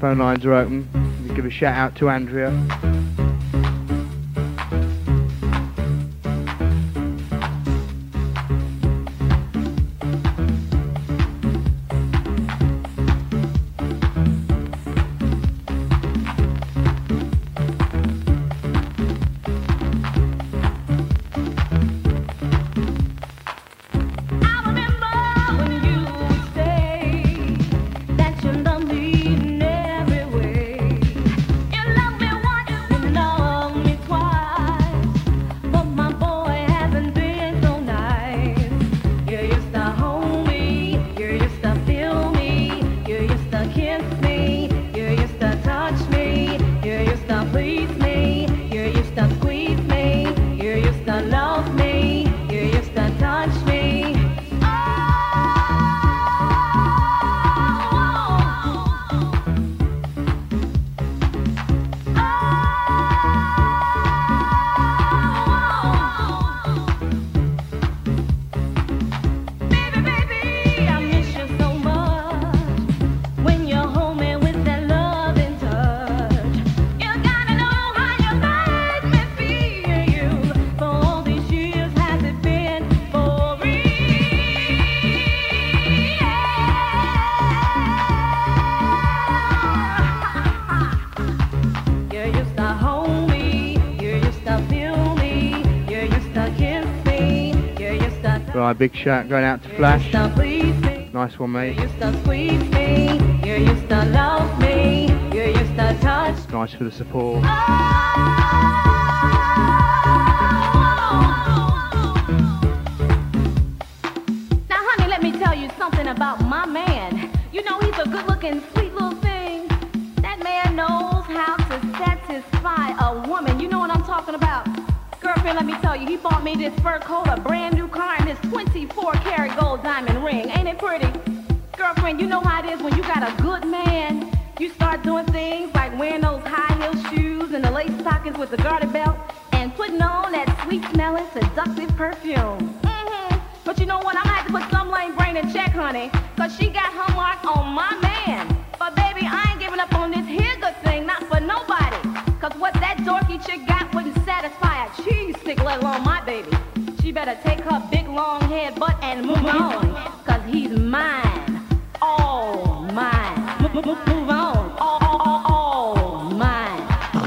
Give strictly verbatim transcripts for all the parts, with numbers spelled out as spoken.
phone lines are open. We give a shout out to Andrea. Right, big shout going out to Flash. Nice one, mate. Nice for the support. Now, honey, let me tell you something about my man. You know, he's a good-looking, sweet little thing. That man knows how to satisfy a woman. You know what I'm talking about? Girlfriend, let me tell you, he bought me this fur coat, a brand new car, and this twenty-four karat gold diamond ring. Ain't it pretty? Girlfriend, you know how it is when you got a good man. You start doing things like wearing those high-heel shoes and the lace stockings with the garter belt and putting on that sweet-smelling, seductive perfume. Mm-hmm. But you know what? I'm gonna have to put some lame brain in check, honey, because she got her mark on my man. But baby, I ain't giving up on this here good thing, not for nobody. Because what that dorky chick got wouldn't satisfy a cheese stick, let alone my baby. She better take her big long head butt and move on, because he's mine, all mine. Move, move, move on, all, all, all, all mine.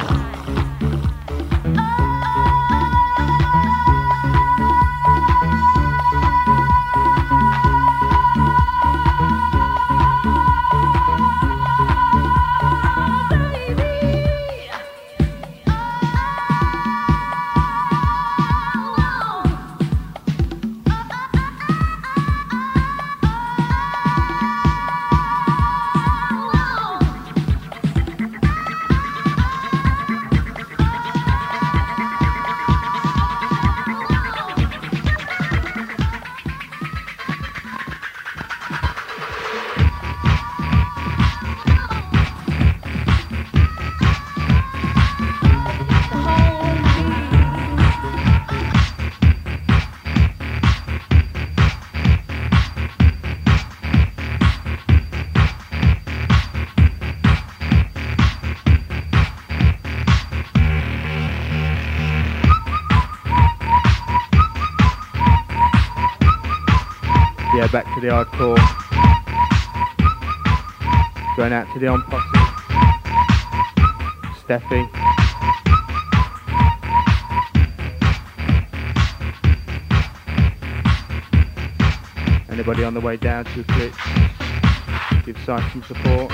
Yeah, back to the hardcore. Going out to the on posse. Steffi. Anybody on the way down to the clips, give Si some support.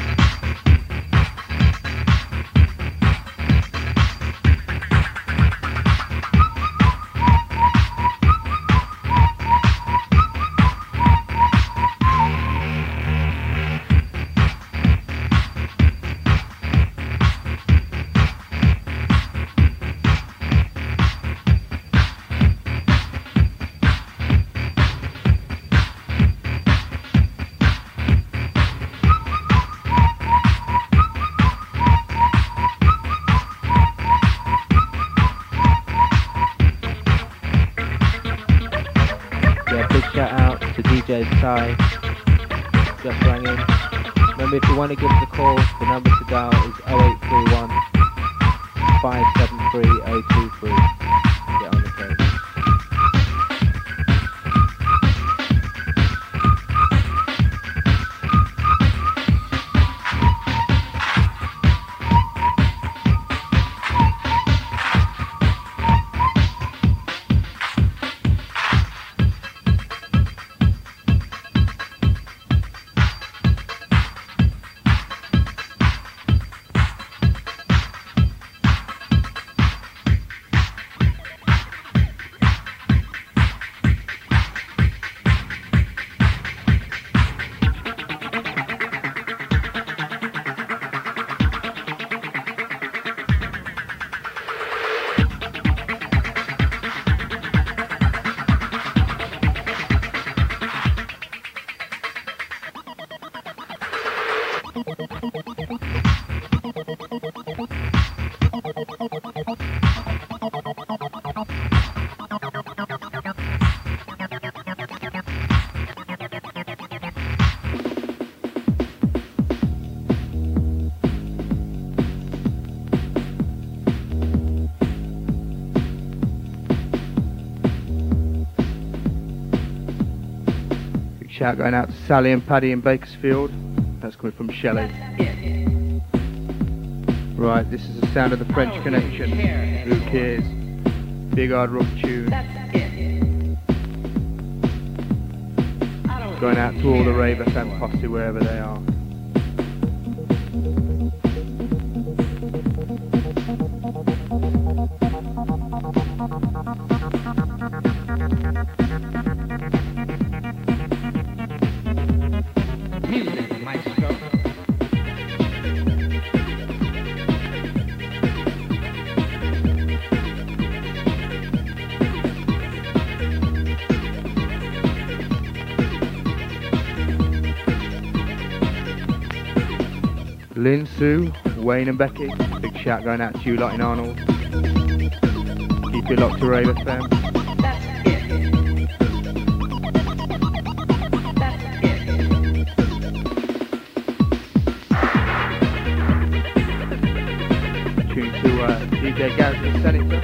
Shout out to D J Si, just rang in. Remember, if you want to give us a call, the number to dial is oh eight three one, five seven three oh two three. Get on the code. Shout going out to Sally and Paddy in Bakersfield. That's coming from Shelley. Right, this is the sound of the French Connection. Who cares? Big hard rock tune. Going out to all the Rave F M posse wherever they are. Lynn, Sue, Wayne and Becky, big shout going out to you lot in Arnold. Keep it locked to Rave F M. That's it. That's it. Tune to uh, D J Garrison Senator.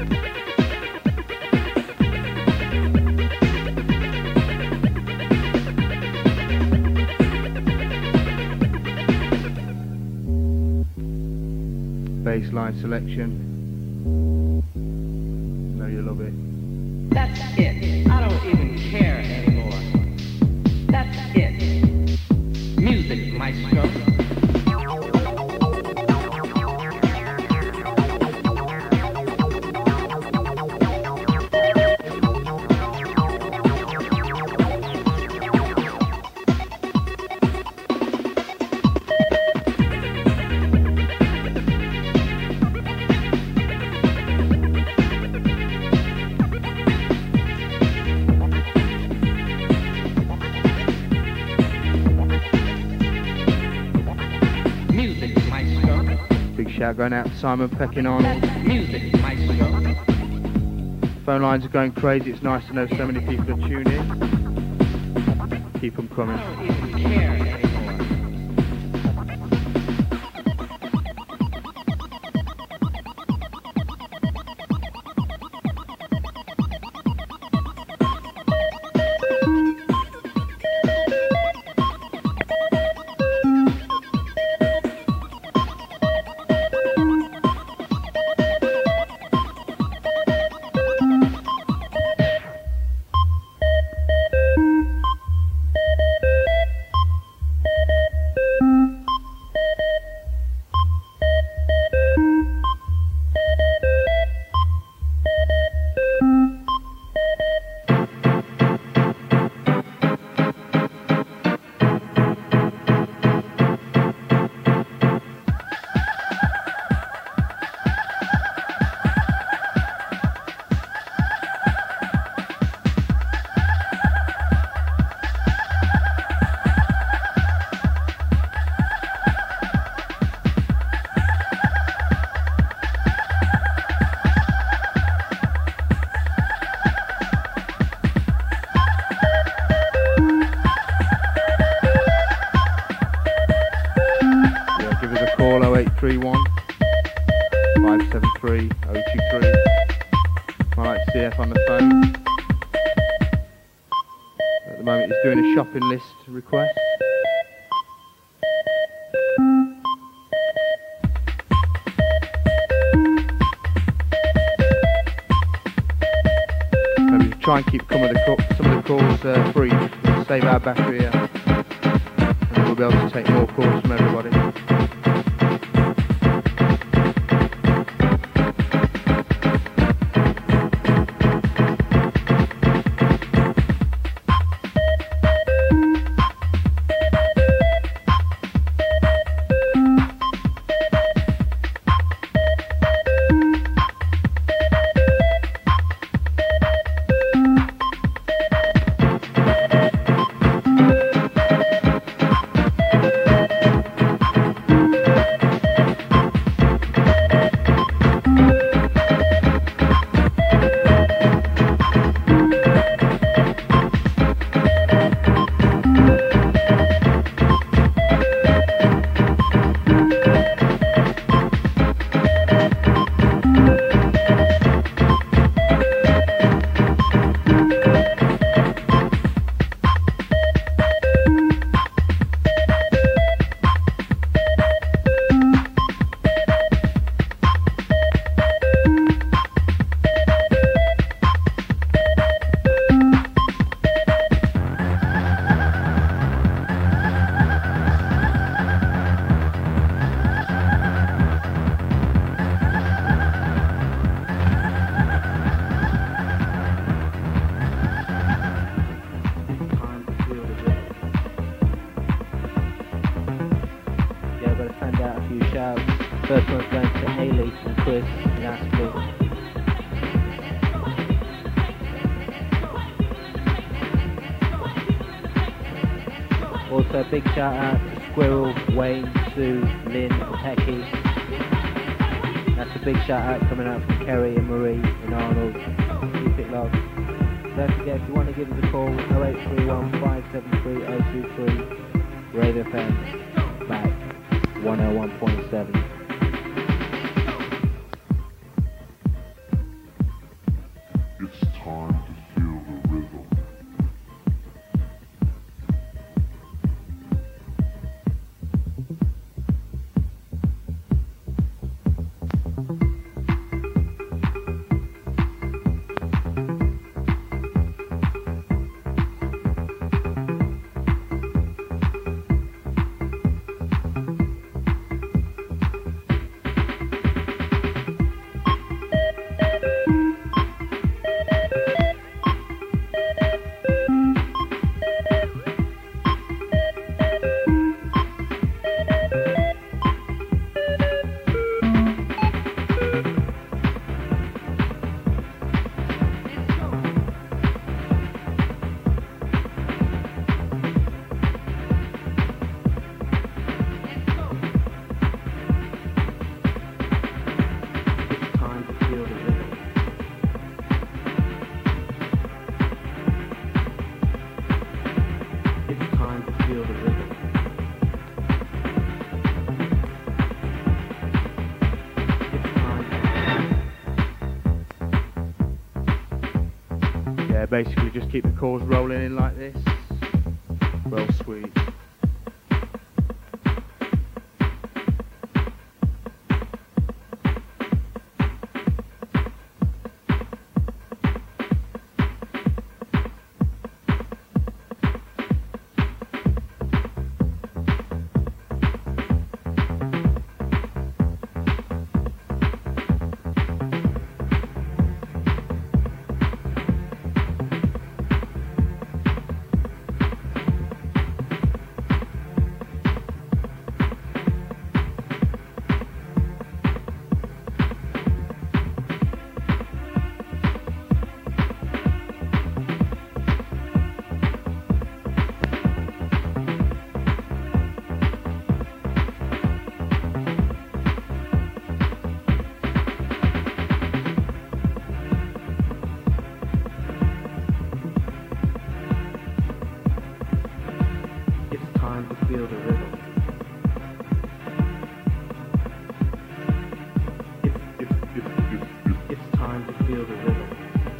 Baseline selection. Know you love it. That's it. I don't even care anymore. That's it. Music, maestro. Shout going out to Simon Peck in Arnold. Music, maestro. Phone lines are going crazy. It's nice to know so many people are tuning in. Keep them coming. I don't even care anymore. three one, five seven three, oh two three. I like C F on the phone. At the moment he's doing a shopping list request. Maybe try and keep some of the, call, some of the calls uh, free, save our battery here. And we'll be able to take more calls from everybody. First one's going to Haley and Chris in Astley. Also a big shout out to Squirrel, Wayne, Sue, Lynn and Pecky. That's a big shout out coming out from Kerry and Marie and Arnold. Keep it locked. Don't forget, if you want to give us a call, oh eight three one, five seven three, oh two three. Rave F M, back, one oh one point seven. Basically just keep the calls rolling in like this. Well, sweet. feel the rhythm.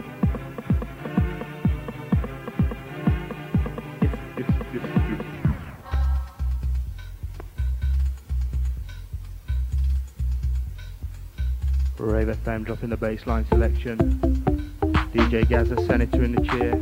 Rave F M dropping the bassline selection. D J Gaza, Senator in the chair.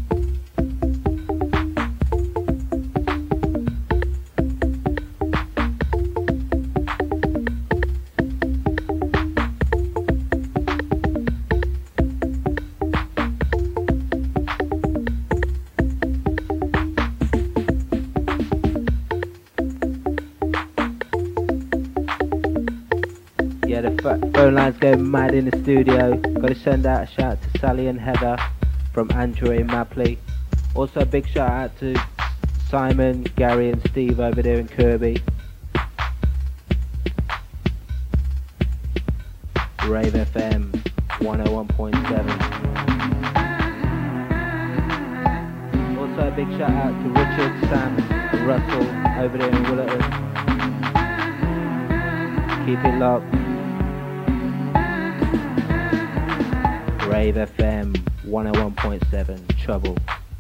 Phone lines going mad in the studio. Got to send out a shout to Sally and Heather from Andrew in Mapley. Also a big shout out to Simon, Gary and Steve over there in Kirby. Rave F M one oh one point seven. Also a big shout out to Richard, Sam and Russell over there in Willerton. Keep it locked. Rave F M one oh one point seven, Trouble.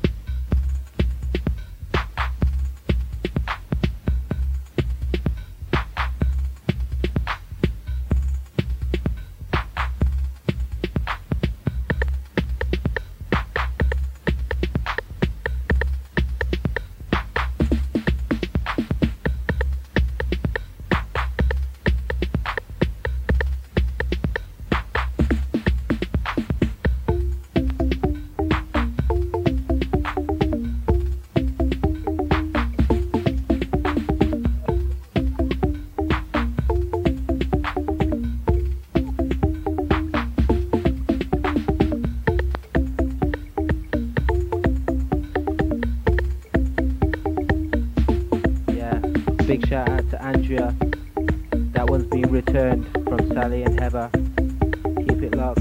Sally and Heather, keep it locked.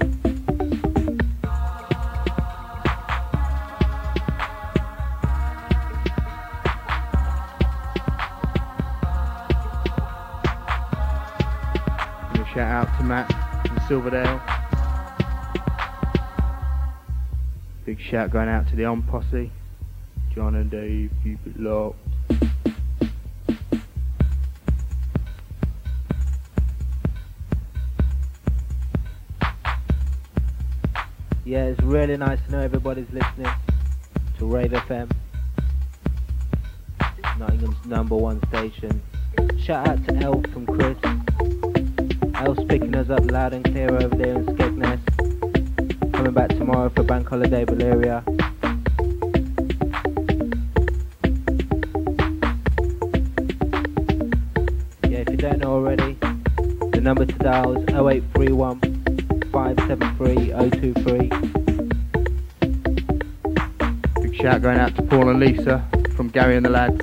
Give a shout out to Matt from Silverdale. Big shout going out to the On Posse, John and Dave, keep it locked. Yeah, it's really nice to know everybody's listening to Rave F M, Nottingham's number one station. Shout out to Elf from Chris. Elf's picking us up loud and clear over there in Skegness. Coming back tomorrow for Bank Holiday Valeria. Yeah, if you don't know already, the number to dial is oh eight three one five seven three oh two three. Big shout going out to Paul and Lisa from Gary and the Lads.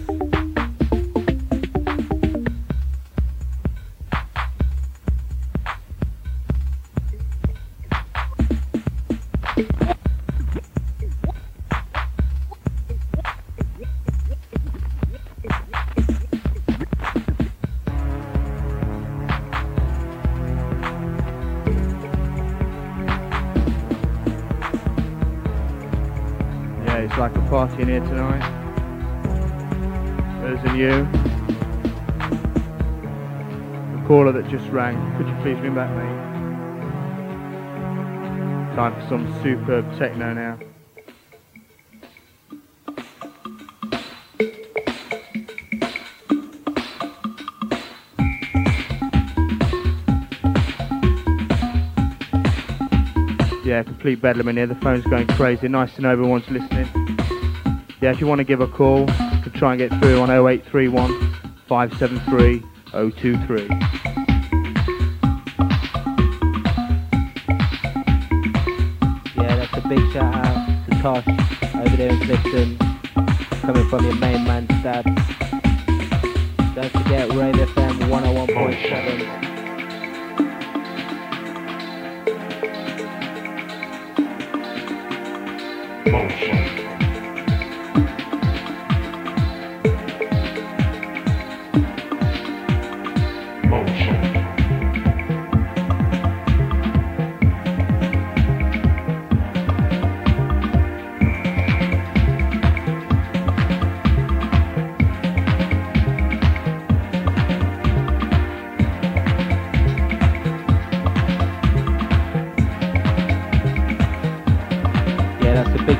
Like a party in here tonight. There's a new the caller that just rang. Could you please ring back, mate? Time for some superb techno now. Yeah, complete bedlam in here. The phone's going crazy. Nice to know everyone's listening. Yeah, if you want to give a call, you can try and get through on oh eight three one five seven three oh two three. Yeah, that's a big shout out to Tosh over there in Clifton, coming from your main man Stab. Don't forget Rave F M one oh one point seven.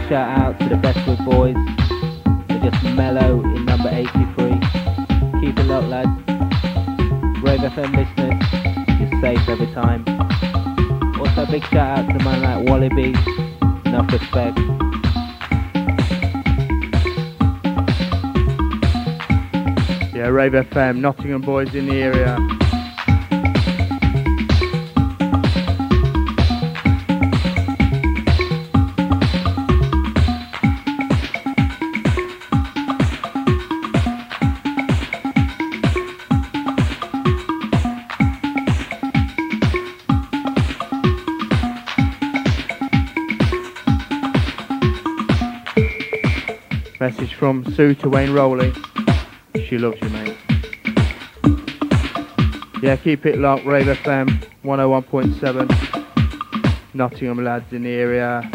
shout out to the Bestwood boys. They're just mellow in number eighty-three. Keep it locked, lads. Rave F M listeners, you're safe every time. Also, big shout out to the man like Wallaby. Enough respect. Yeah, Rave F M, Nottingham boys in the area. Message from Sue to Wayne Rowley. She loves you, mate. Yeah, keep it locked. Rave F M one oh one point seven. Nottingham lads in the area.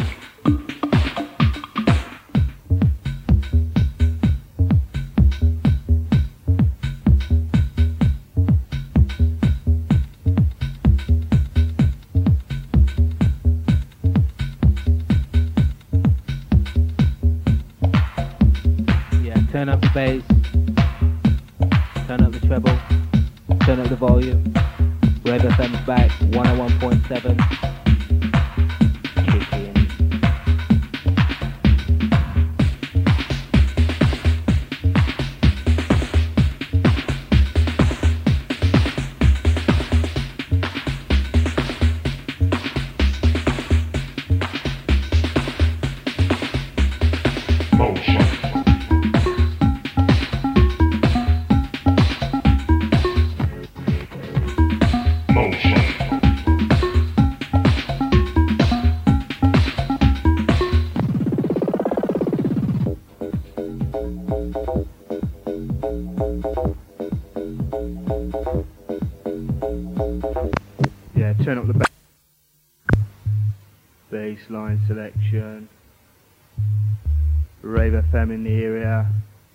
Turn up the bass, turn up the treble, turn up the volume. Rave F M's back, one oh one point seven. Kick in. Yeah, turn up the bass. Bassline selection. Rave F M in the area.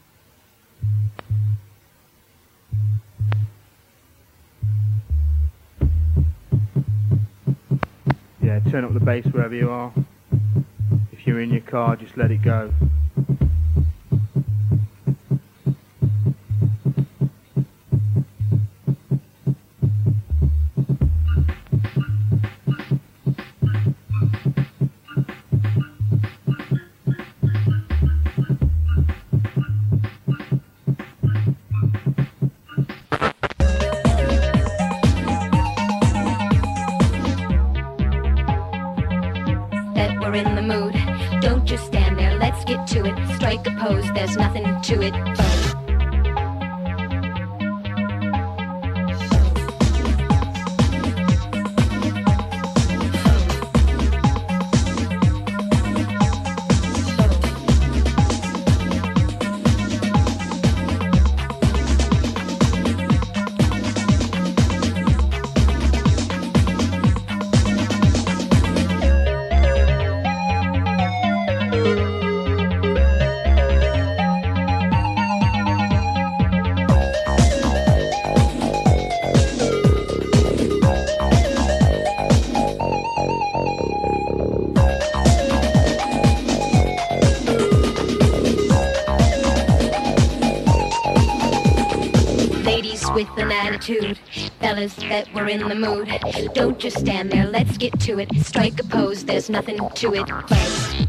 Yeah, turn up the bass wherever you are. If you're in your car, just let it go. In the mood, don't just stand there, let's get to it. Strike a pose, there's nothing to it. With an attitude, fellas that were in the mood, don't just stand there, let's get to it. Strike a pose, there's nothing to it. Pose.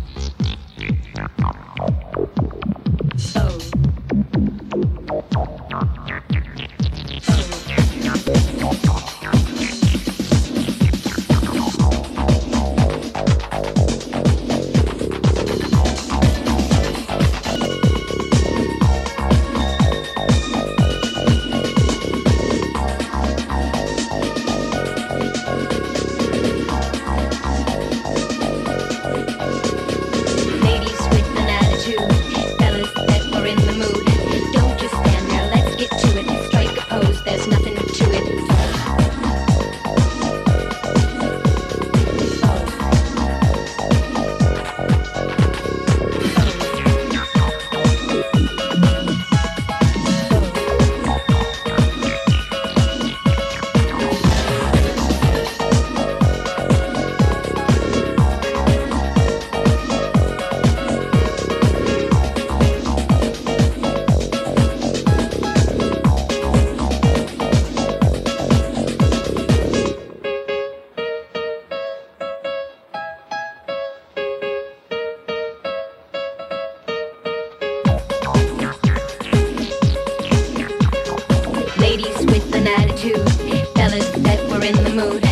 we're in the mood.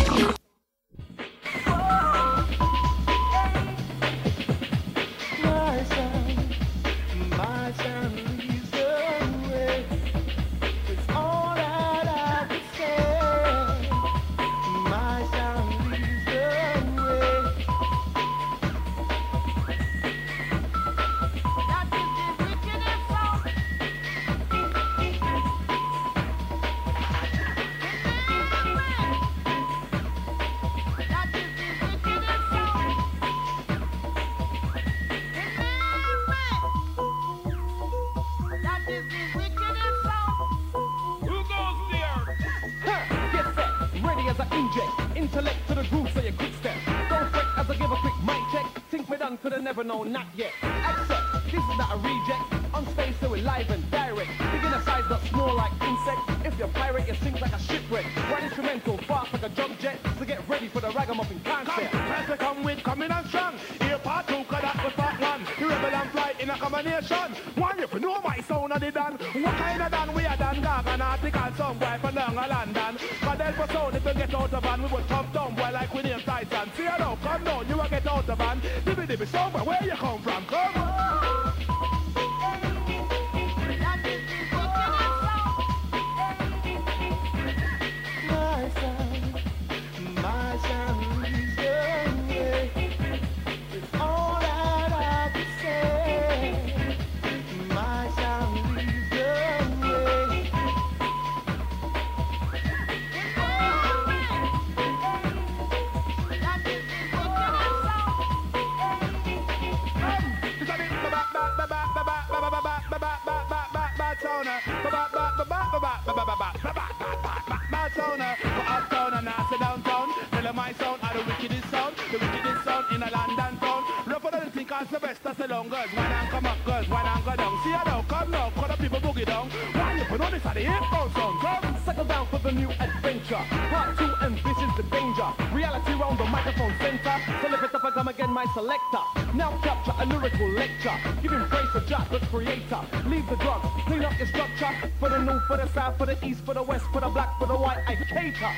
Never know, not yet. Accept, this is not a reject. On space, so we're live and direct. Beginner size, not small like insect. If you're pirate, you sink like a shipwreck. Right instrumental, fast like a jump jet. So get ready for the ragamuffin concept. Come, to come with, coming on strong. Here part two, cause that was part one. The rebel and flight in a combination. One, if you know my sound of the done. What kind of done we are done? Gaga, an article, some boy from down a London. Cause then for sound, if you get out of van, we would top down, boy, like we name Tyson. See you now, come down, you will get out of van. Dibby dibby, somewhere, where you come from? Come on. Sylvester Stallone, girls, why not come up, girls, why not go down? See you now, come now, call the people boogie down. Why you put on this at the hip-hop sound? Come, settle down for the new adventure. Part two, and this is the danger. Reality round the microphone center. So lift it up and come again, my selector. Now capture a lyrical lecture. Giving praise for Jack, the creator. Leave the drugs, clean up your structure. For the north, for the south, for the east, for the west, for the black, for the white, I cater.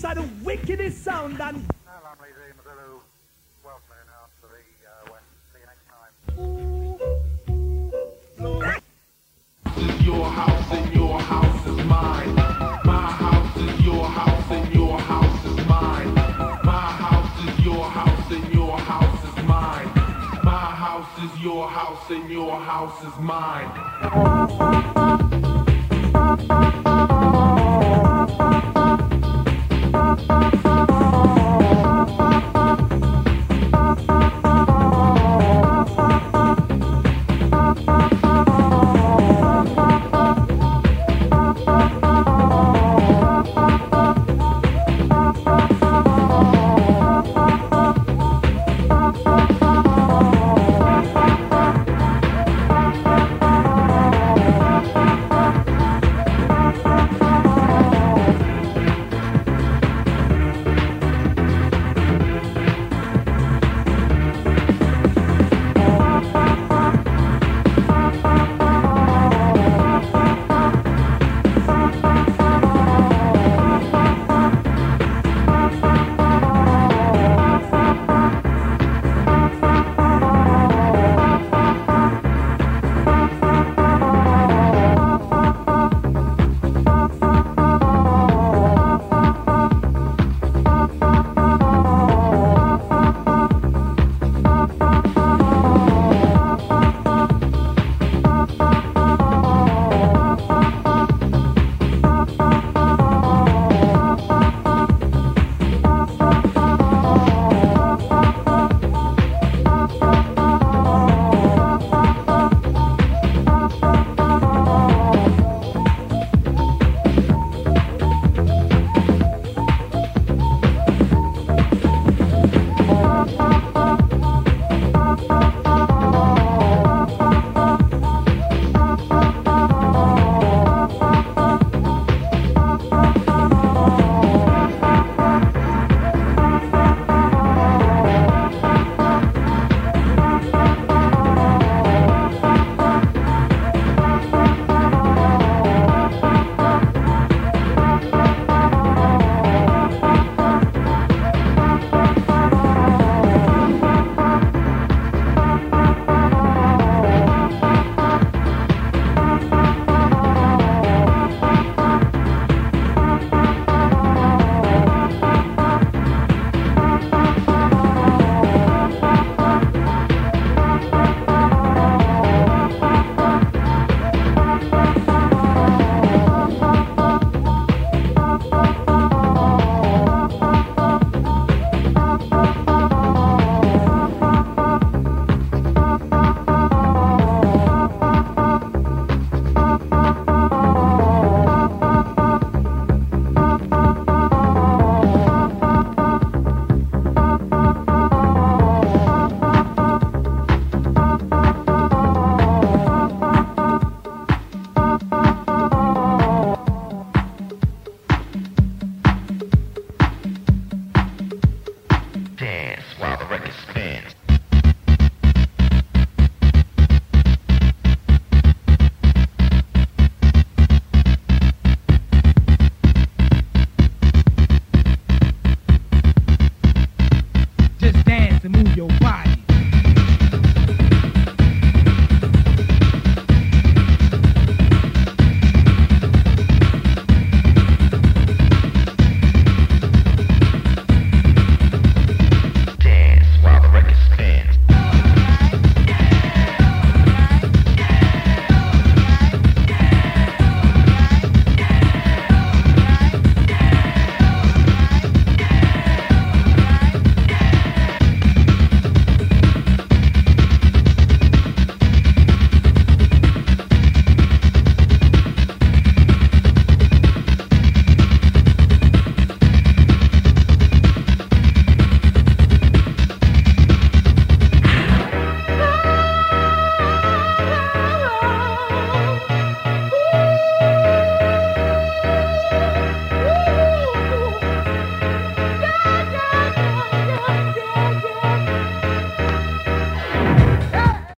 got the wickedest sound and... Your house and your house is mine. My house is your house and your house is mine. My house is your house and your house is mine. My house is your house and your house is mine. Dance while the record spins.